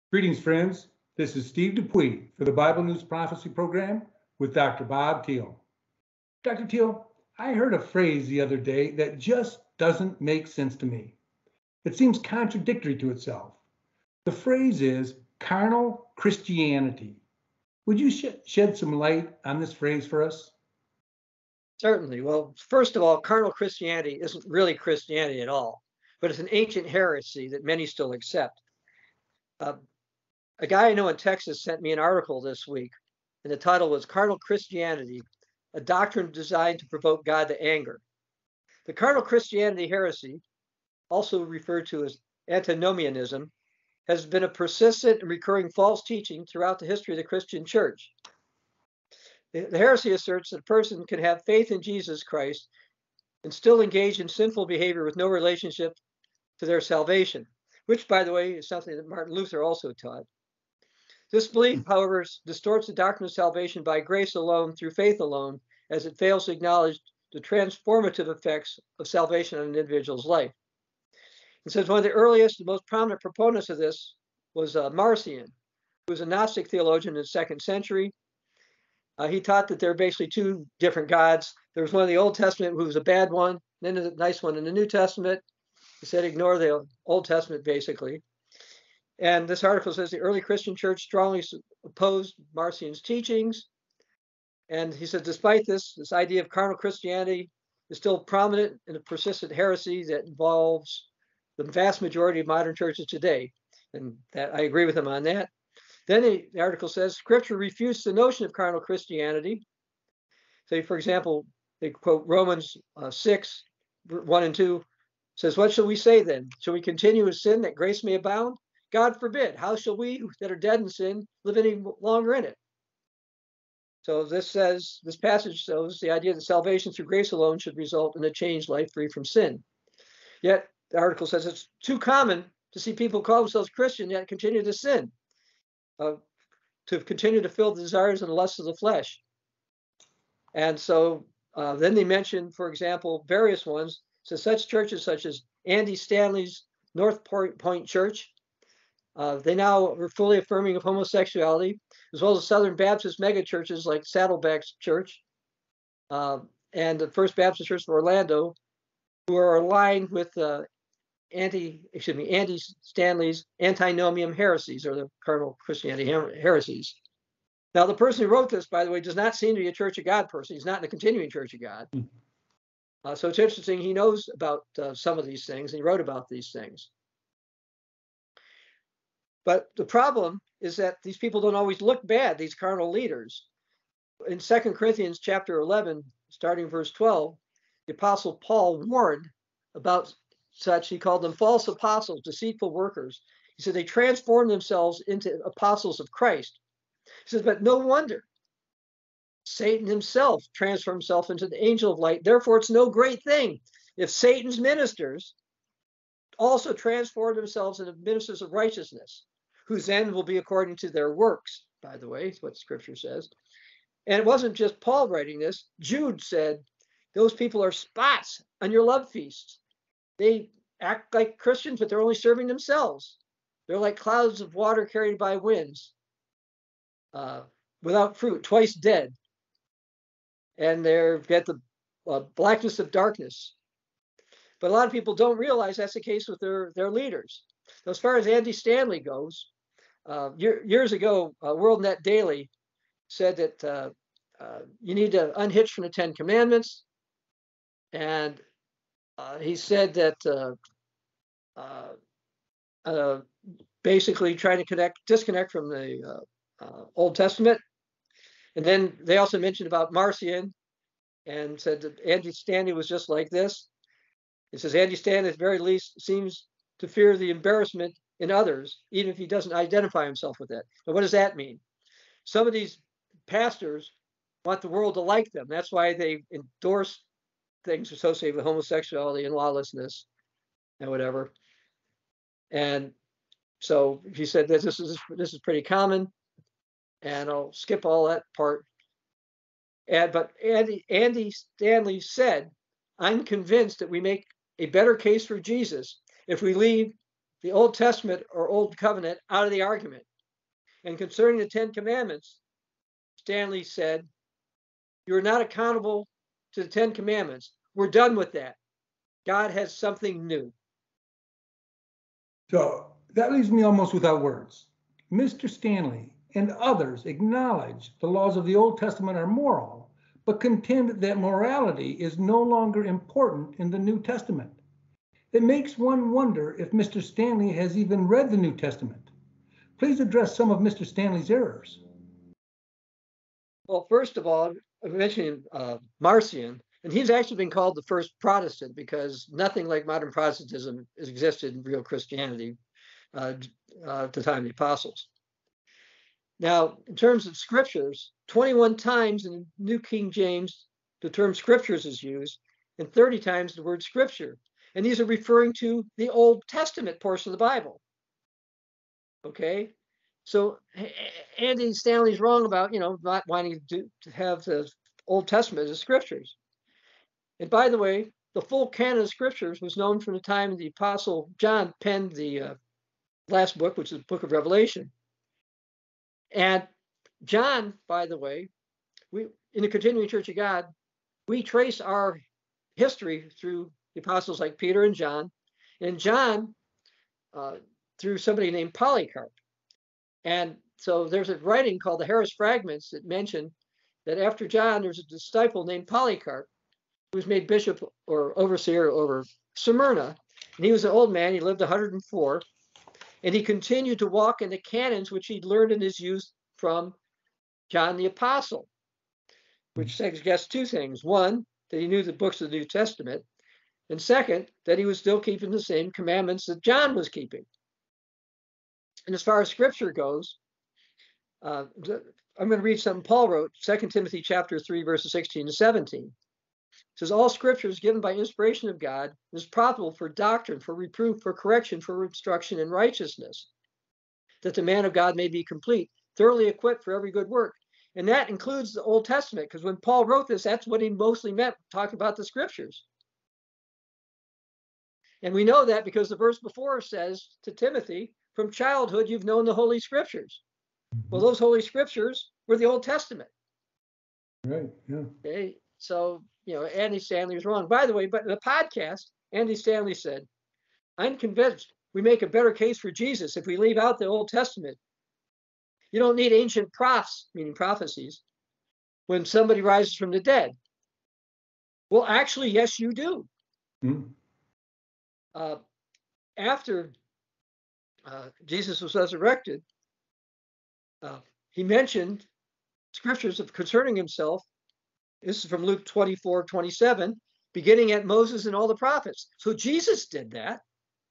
Greetings, friends. This is Steve Dupuy for the Bible News Prophecy Program with Dr. Bob Thiel. Dr. Thiel, I heard a phrase the other day that just doesn't make sense to me. It seems contradictory to itself. The phrase is carnal Christianity. Would you shed some light on this phrase for us? Certainly. Well, first of all, carnal Christianity isn't really Christianity at all, but it's an ancient heresy that many still accept. A guy I know in Texas sent me an article this week, and the title was Carnal Christianity, a doctrine designed to provoke God to anger. The carnal Christianity heresy, also referred to as antinomianism, has been a persistent and recurring false teaching throughout the history of the Christian church. The heresy asserts that a person can have faith in Jesus Christ and still engage in sinful behavior with no relationship to their salvation, which, by the way, is something that Martin Luther also taught. This belief, however, distorts the doctrine of salvation by grace alone, through faith alone, as it fails to acknowledge the transformative effects of salvation on an individual's life. It says one of the earliest and most prominent proponents of this was Marcion, who was a Gnostic theologian in the 2nd century. He taught that there are basically two different gods. There was one in the Old Testament who was a bad one, and then a nice one in the New Testament. He said ignore the Old Testament, basically. And this article says the early Christian church strongly opposed Marcion's teachings. And he said, despite this idea of carnal Christianity is still prominent in a persistent heresy that involves the vast majority of modern churches today. And that I agree with him on that. Then the article says, Scripture refutes the notion of carnal Christianity. Say, for example, they quote Romans 6, 1 and 2, says, what shall we say then? Shall we continue in sin that grace may abound? God forbid. How shall we that are dead in sin live any longer in it? So this passage shows the idea that salvation through grace alone should result in a changed life free from sin. Yet the article says it's too common to see people call themselves Christian yet continue to sin. To continue to fill the desires and the lusts of the flesh. And so then they mention, for example, various ones. So such churches such as Andy Stanley's North Point Church, they now are fully affirming of homosexuality, as well as Southern Baptist mega churches like Saddleback's Church and the First Baptist Church of Orlando, who are aligned with Andy Stanley's antinomian heresies, or the carnal Christianity heresies. Now, the person who wrote this, by the way, does not seem to be a Church of God person. He's not in the continuing Church of God. So it's interesting. He knows about some of these things, and he wrote about these things. But the problem is that these people don't always look bad, these carnal leaders. In 2 Corinthians chapter 11, starting verse 12, the Apostle Paul warned about such. He called them false apostles, deceitful workers. He said they transformed themselves into apostles of Christ. He says, but no wonder. Satan himself transformed himself into the angel of light. Therefore, it's no great thing if Satan's ministers also transform themselves into ministers of righteousness, whose end will be according to their works, by the way, is what Scripture says. And it wasn't just Paul writing this. Jude said, those people are spots on your love feasts. They act like Christians, but they're only serving themselves. They're like clouds of water carried by winds, without fruit, twice dead. And they've got the blackness of darkness. But a lot of people don't realize that's the case with their leaders. As far as Andy Stanley goes, years ago, WorldNet Daily said that you need to unhitch from the 10 Commandments. And he said that basically trying to disconnect from the Old Testament. And then they also mentioned about Marcion and said that Andy Stanley was just like this. It says Andy Stanley at the very least seems to fear the embarrassment in others, even if he doesn't identify himself with it. But what does that mean? Some of these pastors want the world to like them. That's why they endorse things associated with homosexuality and lawlessness and whatever. And so he said that this is pretty common, and I'll skip all that part. But Andy Stanley said, I'm convinced that we make a better case for Jesus if we leave the Old Testament or Old Covenant out of the argument. And concerning the Ten Commandments, Stanley said, "You're not accountable to the Ten Commandments. We're done with that. God has something new." So that leaves me almost without words. Mr. Stanley and others acknowledge the laws of the Old Testament are moral, but contend that morality is no longer important in the New Testament. It makes one wonder if Mr. Stanley has even read the New Testament. Please address some of Mr. Stanley's errors. Well, first of all, I mentioned Marcion, and he's actually been called the first Protestant because nothing like modern Protestantism has existed in real Christianity at the time of the apostles. Now, in terms of scriptures, 21 times in New King James, the term scriptures is used, and 30 times the word scripture. And these are referring to the Old Testament portion of the Bible. Okay? So Andy Stanley's wrong about, not wanting to have the Old Testament as scriptures. And by the way, the full canon of scriptures was known from the time the Apostle John penned the last book, which is the book of Revelation. And John, by the way, we in the Continuing Church of God, we trace our history through the apostles like Peter and John, and John through somebody named Polycarp. And so there's a writing called the Harris Fragments that mention that after John, there's a disciple named Polycarp who was made bishop or overseer over Smyrna. And he was an old man. He lived 104. And he continued to walk in the canons which he'd learned in his youth from John the Apostle, which suggests two things. One, that he knew the books of the New Testament. And second, that he was still keeping the same commandments that John was keeping. And as far as scripture goes, I'm going to read something Paul wrote, 2 Timothy chapter 3, verses 16 to 17. It says, "All scripture is given by inspiration of God and is profitable for doctrine, for reproof, for correction, for instruction in righteousness, that the man of God may be complete, thoroughly equipped for every good work." And that includes the Old Testament, because when Paul wrote this, that's what he mostly meant, talking about the scriptures. And we know that because the verse before says to Timothy, "From childhood, you've known the Holy Scriptures." Well, those Holy Scriptures were the Old Testament. Right, yeah. Okay, so, Andy Stanley was wrong. By the way, but in the podcast, Andy Stanley said, "I'm convinced we make a better case for Jesus if we leave out the Old Testament. You don't need ancient profs, meaning prophecies, when somebody rises from the dead." Well, actually, yes, you do. Mm. After Jesus was resurrected, he mentioned scriptures concerning himself. This is from Luke 24:27, beginning at Moses and all the prophets. So Jesus did that.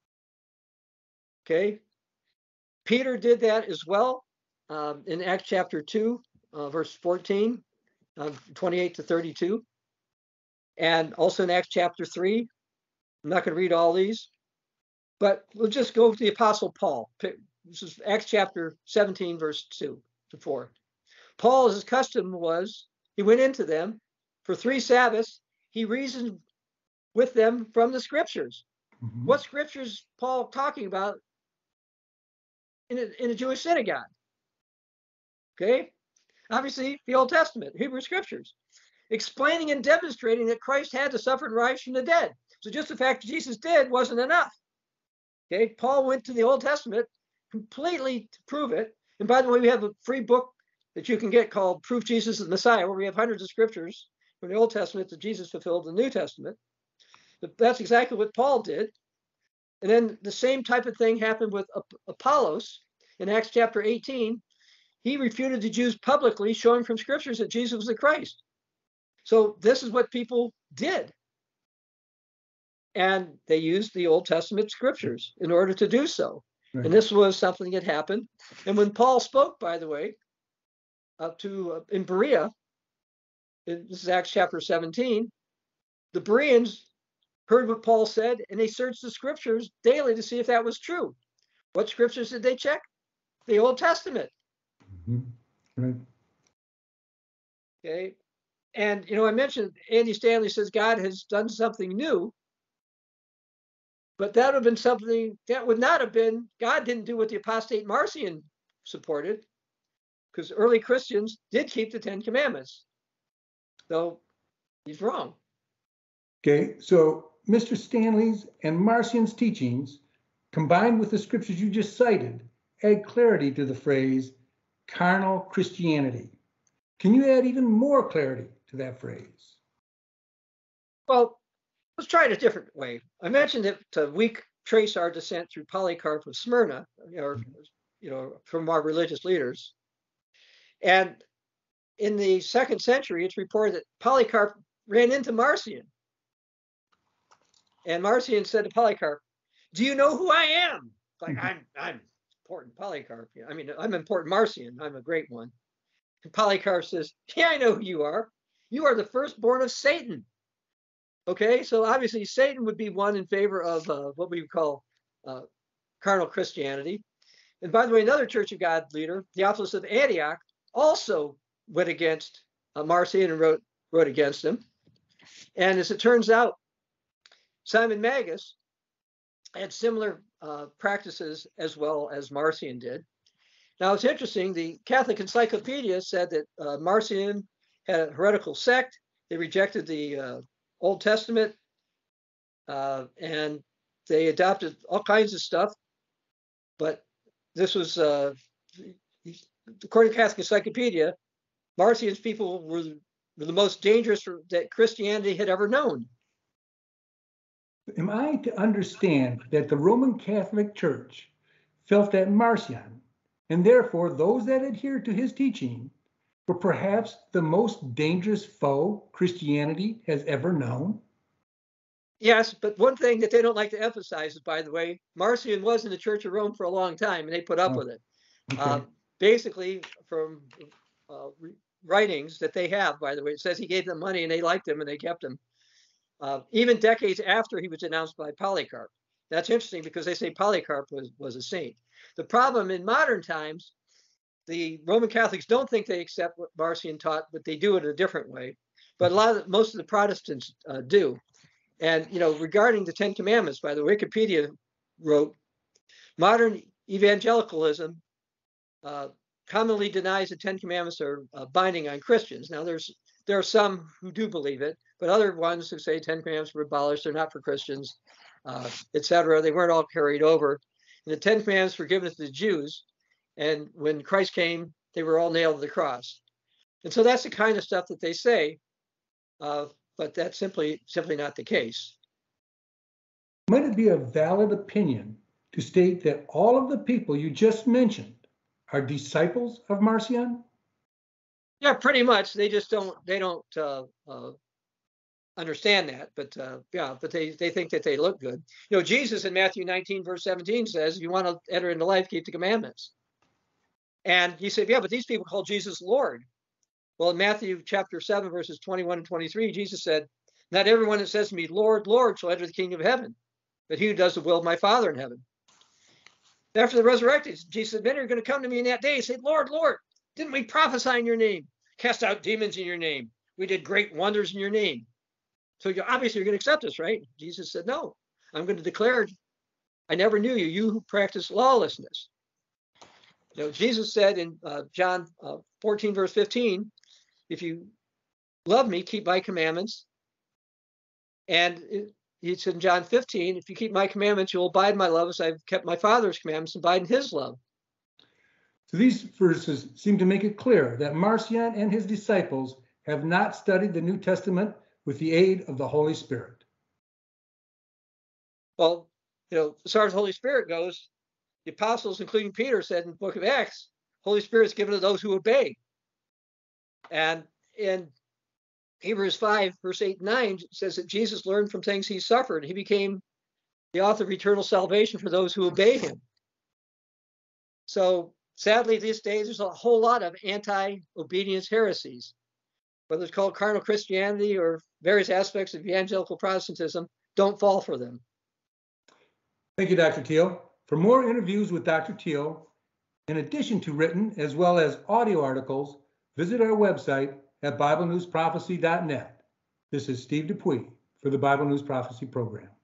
Okay. Peter did that as well in Acts chapter 2, verse 14, 28 to 32. And also in Acts chapter 3. I'm not going to read all these, but we'll just go with the Apostle Paul. This is Acts chapter 17, verse 2 to 4. Paul, as his custom was, he went into them for 3 Sabbaths. He reasoned with them from the scriptures. Mm-hmm. What scriptures Paul talking about in a Jewish synagogue? Okay, obviously the Old Testament, Hebrew scriptures, explaining and demonstrating that Christ had to suffer and rise from the dead. So just the fact that Jesus did wasn't enough. Okay, Paul went to the Old Testament completely to prove it. And by the way, we have a free book that you can get called Proof Jesus is the Messiah, where we have hundreds of scriptures from the Old Testament that Jesus fulfilled in the New Testament. But that's exactly what Paul did. And then the same type of thing happened with Apollos in Acts chapter 18. He refuted the Jews publicly, showing from scriptures that Jesus was the Christ. So this is what people did. And they used the Old Testament scriptures in order to do so. Right. And this was something that happened. And when Paul spoke, by the way, in Berea, this is Acts chapter 17, the Bereans heard what Paul said, and they searched the scriptures daily to see if that was true. What scriptures did they check? The Old Testament. Mm-hmm. Right. Okay. And, I mentioned Andy Stanley says God has done something new. But that would have been something that would not have been, God didn't do what the apostate Marcion supported, because early Christians did keep the 10 Commandments. So he's wrong. Okay, so Mr. Stanley's and Marcion's teachings, combined with the scriptures you just cited, add clarity to the phrase carnal Christianity. Can you add even more clarity to that phrase? Well, let's try it a different way. I mentioned that we trace our descent through Polycarp of Smyrna, or from our religious leaders. And in the 2nd century, it's reported that Polycarp ran into Marcion. And Marcion said to Polycarp, "Do you know who I am?" Like, I'm important Polycarp. I mean, I'm important Marcion. I'm a great one. And Polycarp says, "Yeah, I know who you are. You are the firstborn of Satan." Okay, so obviously Satan would be one in favor of what we would call carnal Christianity. And by the way, another Church of God leader, Theophilus of Antioch, also went against Marcion and wrote against him. And as it turns out, Simon Magus had similar practices as well as Marcion did. Now, it's interesting, the Catholic Encyclopedia said that Marcion had a heretical sect. They rejected the Old Testament, and they adopted all kinds of stuff. But this was, according to Catholic Encyclopedia, Marcion's people were the most dangerous that Christianity had ever known. Am I to understand that the Roman Catholic Church felt that Marcion, and therefore those that adhered to his teaching, were perhaps the most dangerous foe Christianity has ever known? Yes, but one thing that they don't like to emphasize is, by the way, Marcion was in the Church of Rome for a long time, and they put up with it. Okay. Basically, from writings that they have, by the way, it says he gave them money and they liked him and they kept him. Even decades after he was denounced by Polycarp. That's interesting because they say Polycarp was a saint. The problem in modern times, the Roman Catholics don't think they accept what Marcion taught, but they do it a different way. But most of the Protestants do. And, regarding the 10 Commandments, by the Wikipedia wrote, modern evangelicalism commonly denies the 10 Commandments are binding on Christians. Now, there are some who do believe it, but other ones who say 10 Commandments were abolished, they're not for Christians, etc. They weren't all carried over. And the 10 Commandments were given to the Jews, and when Christ came, they were all nailed to the cross. And so that's the kind of stuff that they say, but that's simply not the case. Might it be a valid opinion to state that all of the people you just mentioned are disciples of Marcion? Yeah, pretty much. They just don't understand that, but they think that they look good. Jesus in Matthew 19, verse 17 says, if you want to enter into life, keep the commandments. And he said, yeah, but these people call Jesus Lord. Well, in Matthew chapter 7, verses 21 and 23, Jesus said, not everyone that says to me, Lord, Lord, shall enter the kingdom of heaven, but he who does the will of my Father in heaven. After the resurrection, Jesus said, many are going to come to me in that day and say, Lord, Lord, didn't we prophesy in your name, cast out demons in your name? We did great wonders in your name. So obviously you're going to accept us, right? Jesus said, no, I'm going to declare, I never knew you, you who practice lawlessness. Jesus said in John 14, verse 15, if you love me, keep my commandments. And he said in John 15, if you keep my commandments, you'll abide in my love as I've kept my Father's commandments and abide in his love. So these verses seem to make it clear that Marcion and his disciples have not studied the New Testament with the aid of the Holy Spirit. Well, as far as the Holy Spirit goes, the apostles, including Peter, said in the book of Acts, Holy Spirit is given to those who obey. And in Hebrews 5, verse 8 and 9, it says that Jesus learned from things he suffered. He became the author of eternal salvation for those who obey him. So sadly, these days, there's a whole lot of anti-obedience heresies, whether it's called carnal Christianity or various aspects of evangelical Protestantism. Don't fall for them. Thank you, Dr. Teal. For more interviews with Dr. Teal, in addition to written as well as audio articles, visit our website at BibleNewsProphecy.net. This is Steve Dupuy for the Bible News Prophecy Program.